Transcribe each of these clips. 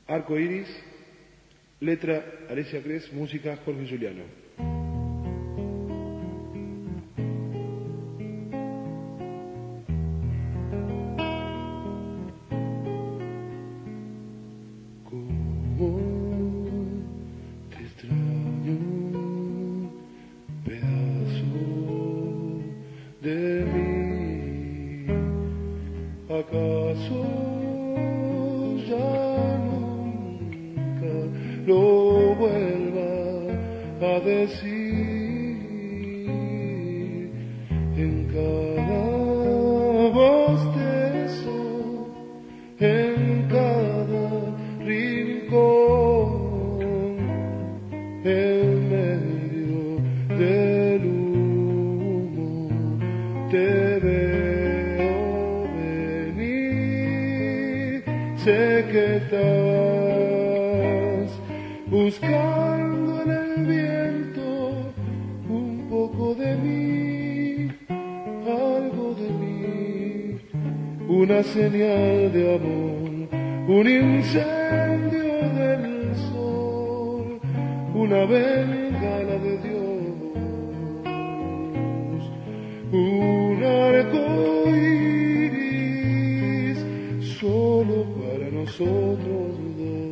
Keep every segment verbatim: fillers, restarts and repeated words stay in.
Arco Iris, letra Alesia Cres, música Jorge Giuliano. ¿Acaso ya nunca lo vuelva a decir? En cada bostezo, en cada rincón, en medio del humo, te veo. Sé que estás buscando en el viento un poco de mí, algo de mí, una señal de amor, un incendio del sol, una bengala de Dios, un arco iris solo para nosotros dos.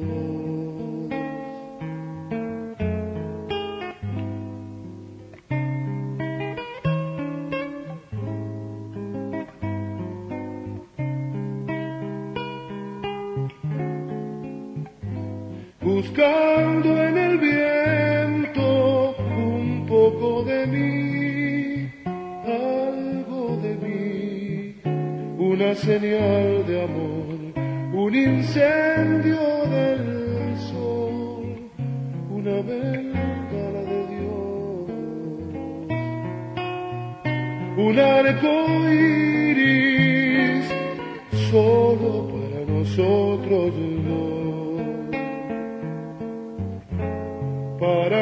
Buscando en el viento un poco de mí, algo de mí, una señal de amor, un incendio del sol, una bengala de Dios, un arco iris solo para nosotros dos, para